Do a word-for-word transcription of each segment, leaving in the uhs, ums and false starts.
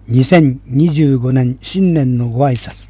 にせんにじゅうごねん新年のご挨拶。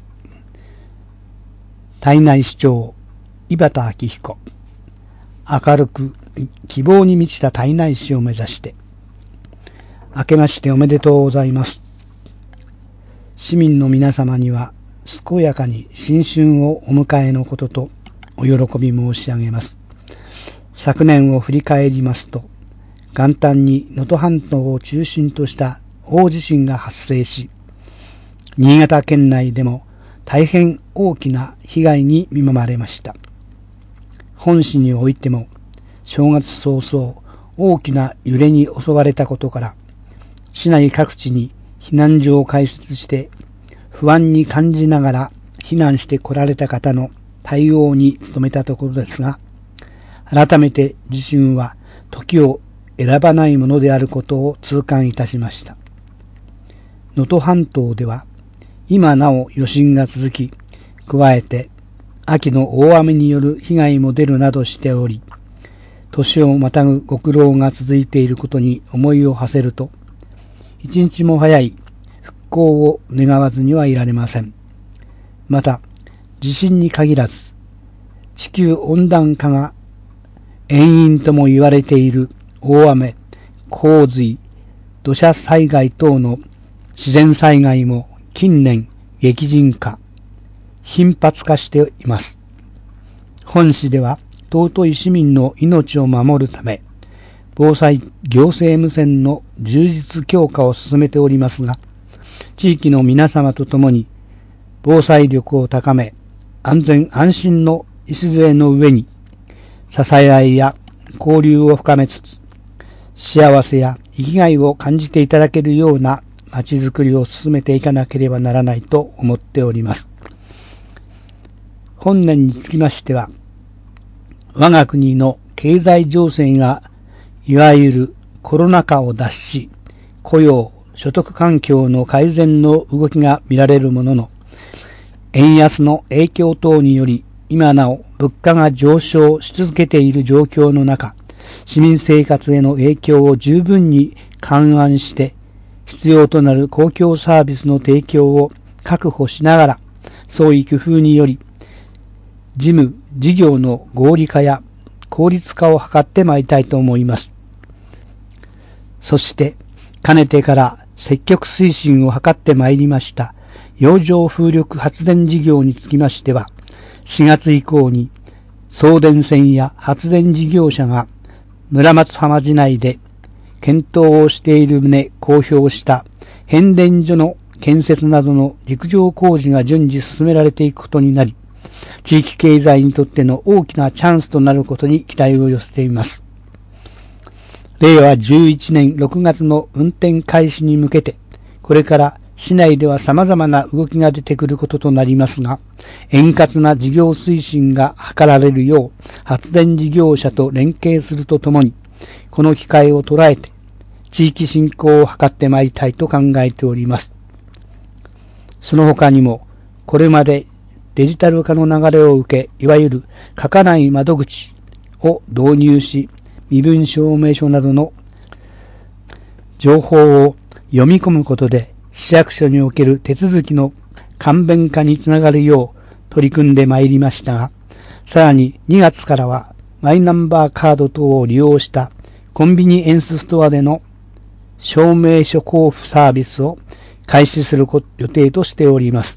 胎内市長井端明彦。明るく希望に満ちた胎内市を目指して。明けましておめでとうございます。市民の皆様には健やかに新春をお迎えのこととお喜び申し上げます。昨年を振り返りますと、元旦に能登半島を中心とした大地震が発生し、新潟県内でも大変大きな被害に見舞われました。本市においても正月早々大きな揺れに襲われたことから、市内各地に避難所を開設して不安に感じながら避難して来られた方の対応に努めたところですが、改めて地震は時を選ばないものであることを痛感いたしました。能登半島では今なお余震が続き、加えて秋の大雨による被害も出るなどしており、年をまたぐご苦労が続いていることに思いを馳せると、一日も早い復興を願わずにはいられません。また、地震に限らず、地球温暖化が遠因とも言われている大雨、洪水、土砂災害等の自然災害も近年激甚化、頻発化しています。本市では尊い市民の命を守るため、防災行政無線の充実強化を進めておりますが、地域の皆様と共に防災力を高め、安全安心の礎の上に、支え合いや交流を深めつつ、幸せや生きがいを感じていただけるようなまちづくりを進めていかなければならないと思っております。本年につきましては、我が国の経済情勢がいわゆるコロナ禍を脱し、雇用、所得環境の改善の動きが見られるものの、円安の影響等により、今なお物価が上昇し続けている状況の中、市民生活への影響を十分に勘案して、必要となる公共サービスの提供を確保しながら、創意工夫により、事務、事業の合理化や効率化を図ってまいりたいと思います。そして、かねてから積極推進を図ってまいりました、洋上風力発電事業につきましては、しがつ以降に送電線や発電事業者が村松浜市内で検討をしている旨公表した変電所の建設などの陸上工事が順次進められていくことになり、地域経済にとっての大きなチャンスとなることに期待を寄せています。れいわじゅういちねんろくがつの運転開始に向けて、これから市内では様々な動きが出てくることとなりますが、円滑な事業推進が図られるよう、発電事業者と連携するとともに、この機会を捉えて、地域振興を図ってまいりたいと考えております。その他にも、これまでデジタル化の流れを受け、いわゆる書かない窓口を導入し、身分証明書などの情報を読み込むことで、市役所における手続きの簡便化につながるよう取り組んでまいりましたが、さらににがつからはマイナンバーカード等を利用したコンビニエンスストアでの証明書交付サービスを開始する予定としております。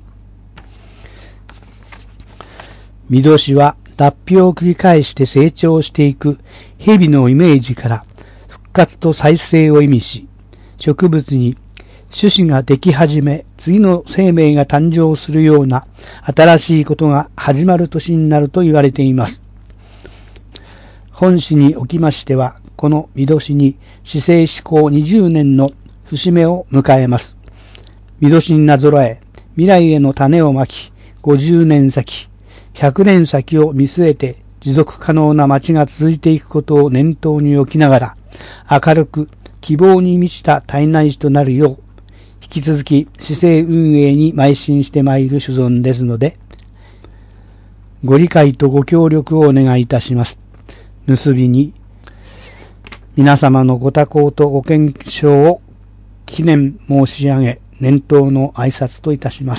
水戸市は脱皮を繰り返して成長していく蛇のイメージから復活と再生を意味し、植物に種子ができ始め、次の生命が誕生するような新しいことが始まる年になると言われています。本市におきましては、この水戸市に市政施行にじゅうねんの節目を迎えます。水戸市になぞらえ、未来への種をまき、ごじゅうねん先、ひゃくねん先を見据えて持続可能な街が続いていくことを念頭に置きながら、明るく希望に満ちた胎内市となるよう、引き続き市政運営に邁進してまいる所存ですので、ご理解とご協力をお願いいたします。結びに、皆様のご多幸とご健勝を記念申し上げ、年頭の挨拶といたします。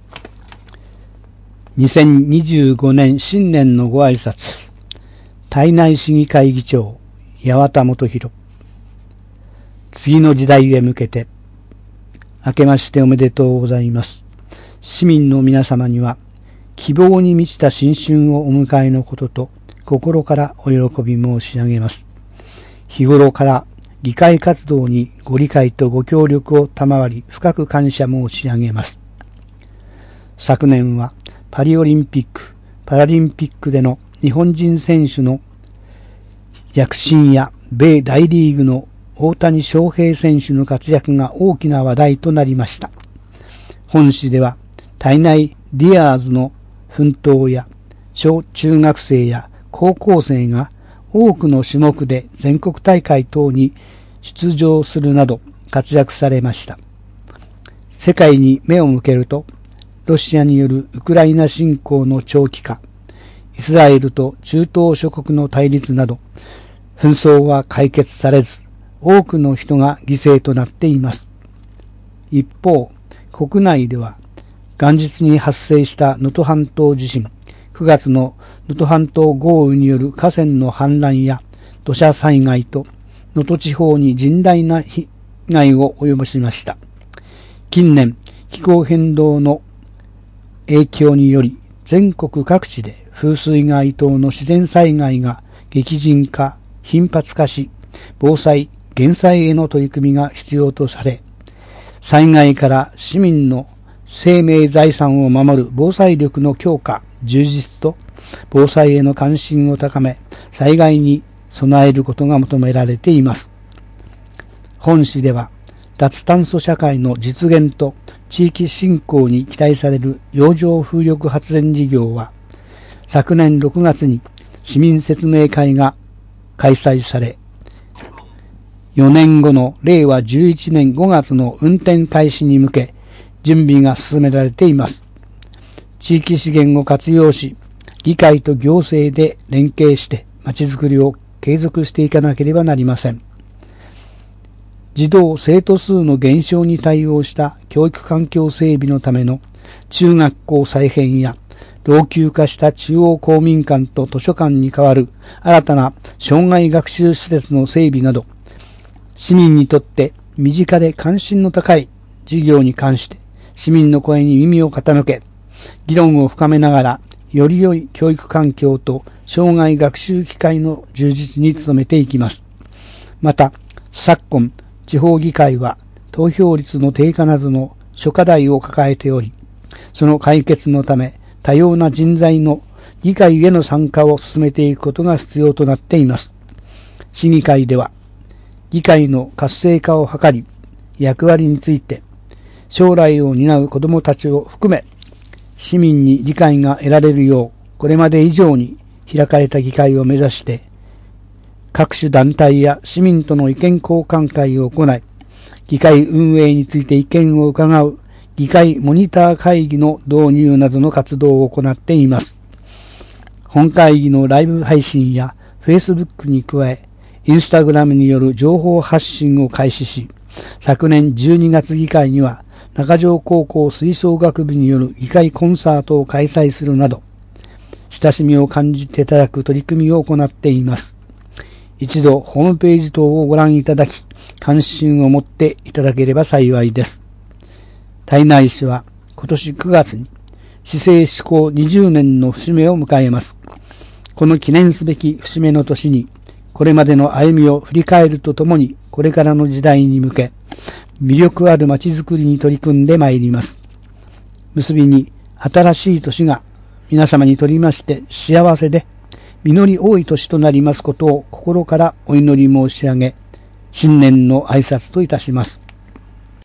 にせんにじゅうごねん新年のご挨拶。胎内市議会議長、八幡元弘。次の時代へ向けて、明けましておめでとうございます。市民の皆様には、希望に満ちた新春をお迎えのことと、心からお喜び申し上げます。日頃から議会活動にご理解とご協力を賜り、深く感謝申し上げます。昨年は、パリオリンピック・パラリンピックでの日本人選手の躍進や米大リーグの大谷翔平選手の活躍が大きな話題となりました。本市では体内ディアーズの奮闘や小中学生や高校生が多くの種目で全国大会等に出場するなど活躍されました。世界に目を向けると、ロシアによるウクライナ侵攻の長期化、イスラエルと中東諸国の対立など、紛争は解決されず、多くの人が犠牲となっています。一方、国内では、元日に発生した能登半島地震、くがつの能登半島豪雨による河川の氾濫や土砂災害と、能登地方に甚大な被害を及ぼしました。近年、気候変動の影響により全国各地で風水害等の自然災害が激甚化、頻発化し、防災・減災への取り組みが必要とされ、災害から市民の生命財産を守る防災力の強化、充実と防災への関心を高め、災害に備えることが求められています。本市では、脱炭素社会の実現と地域振興に期待される洋上風力発電事業は、昨年ろくがつに市民説明会が開催され、よねんごのれいわじゅういちねんごがつの運転開始に向け、準備が進められています。地域資源を活用し、議会と行政で連携してまちづくりを継続していかなければなりません。児童生徒数の減少に対応した教育環境整備のための中学校再編や老朽化した中央公民館と図書館に代わる新たな障害学習施設の整備など、市民にとって身近で関心の高い事業に関して市民の声に耳を傾け、議論を深めながらより良い教育環境と障害学習機会の充実に努めていきます。また、昨今、地方議会は投票率の低下などの諸課題を抱えており、その解決のため多様な人材の議会への参加を進めていくことが必要となっています。市議会では、議会の活性化を図り、役割について、将来を担う子どもたちを含め、市民に理解が得られるよう、これまで以上に開かれた議会を目指して、各種団体や市民との意見交換会を行い、議会運営について意見を伺う議会モニター会議の導入などの活動を行っています。本会議のライブ配信や Facebook に加え、Instagram による情報発信を開始し、昨年じゅうにがつ議会には中条高校吹奏楽部による議会コンサートを開催するなど、親しみを感じていただく取り組みを行っています。一度ホームページ等をご覧いただき、関心を持っていただければ幸いです。胎内市は今年くがつに市政施行にじゅうねんの節目を迎えます。この記念すべき節目の年に、これまでの歩みを振り返るとともに、これからの時代に向け、魅力ある街づくりに取り組んでまいります。結びに、新しい年が皆様にとりまして幸せで、実り多い年となりますことを心からお祈り申し上げ、新年の挨拶といたします。